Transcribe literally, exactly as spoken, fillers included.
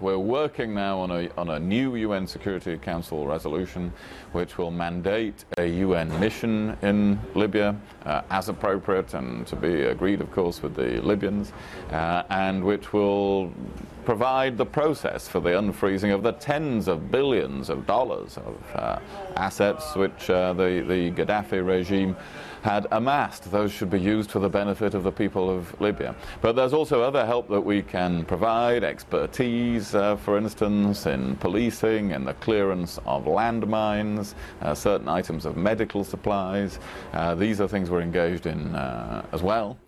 we're working now on a, on a new U N Security Council resolution which will mandate a U N mission in Libya uh, as appropriate and to be agreed, of course, with the Libyans, uh, and which will provide the process for the unfreezing of the tens of billions of dollars of uh, assets which uh, the, the Gaddafi regime had amassed. Those should be used for the benefit of the people of Libya. But there's also other help that we can provide, expertise, uh, for instance, in policing, in the clearance of landmines, uh, certain items of medical supplies. Uh, these are things we're engaged in uh, as well.